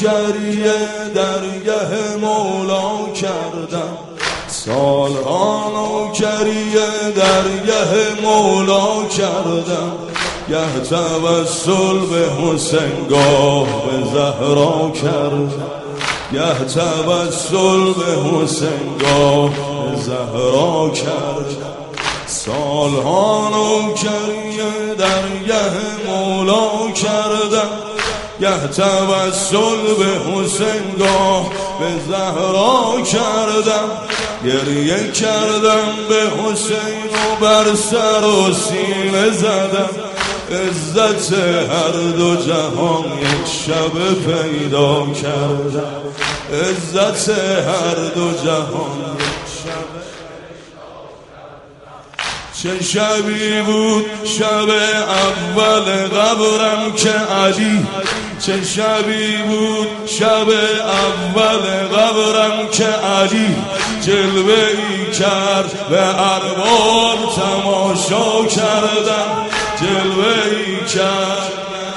نوکریه درگه مولا کردم، سالها نوکریه درگه مولا کردم، گه توسل به حسین گاه به زهرا کردم، گه توسل به حسین گاه به زهرا کردم. سالها نوکریه درگه مولا کردم، گه توسل به حسین گاه به زهرا کردم. گریه کردم به حسین و بر سر و سینه زدم، عزت هر دو جهان یک شب پیدا کردم، عزت هر دو جهان یک شب. چه شبی بود شب اول قبرم که علی، چه شبی بود شب اول قبرم که علی جلوه ای کرد به ارباب تماشا کردم، جلوه ای کرد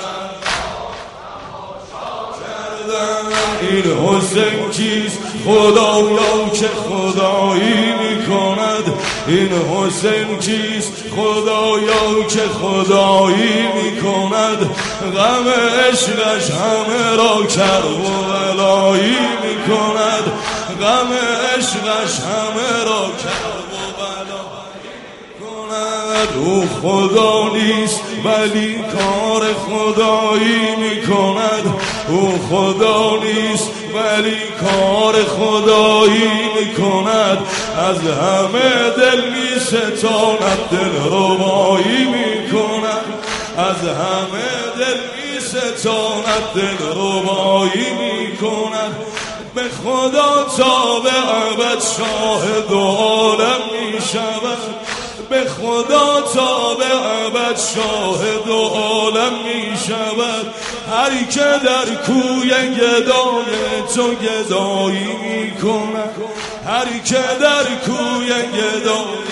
این حسین کیست خدایا که خدایی میکند، این حسین کیست خدایا که خدایی میکند، غم عشقش همه را کرب و بلایی میکند، غم عشقش همه را کرب و بلایی میکند. او خدا نیست ولی کار خدایی میکند، او خدا نیست ولی کار خدایی میکند. از همه دل میستاند دلربایی میکند، از همه دل میستاند دلربایی میکند. به خدا تا به ابد شاهد عالم میشود، به خدا تا به ابد شاهد و عالم می شود. هر که در کوی گدای تو گدایی می کند، هر که در کوی گدای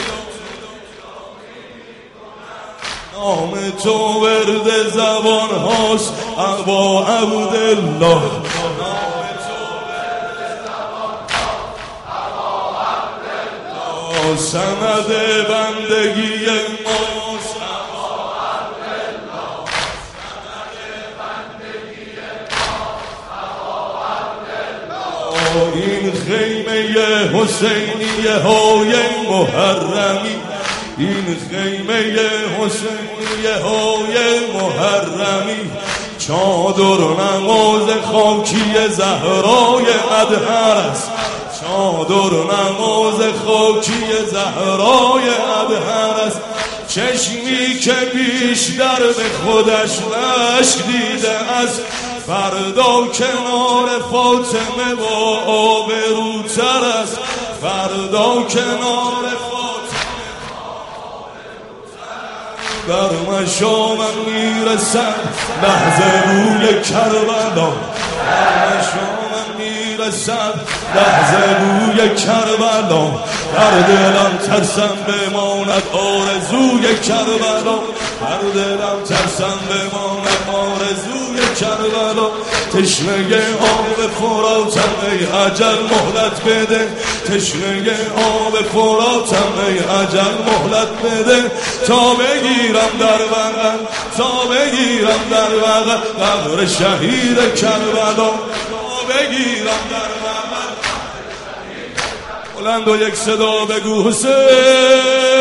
نام تو ورد زبان هاست ابا عبدالله، سند بندگی ماست ابا عبدالله، سند بندگی ماست ابا عبدالله. این خیمه حسینیه های محرمی، این خیمه حسینیه های محرمی، چادر نماز خاکی زهرای اطهر است، چادر نماز خاکی زهرای اطهر است. چشمی که بیشتر به خودش اشک دیده است، فردا کنار فاطمه با آبروتر است، فردا کنار فاطمه بر مشامم میرسد لحظه روی کربلا، بر مشامم میرسد لحظه روی کربلا. در دلم ترسم بماند آرزوی کربلا، در دلم ترسم بماند آرزوی کربلا. تشنه آب فراتم ای اجل مهلت بده، تشنه آب فراتم ای اجل مهلت بده. تا بگیرم در بغل، تا بگیرم در بغل قبر شهید کربلا، تا بگیرم در بغل. بلند و یک صدا بگو حسین.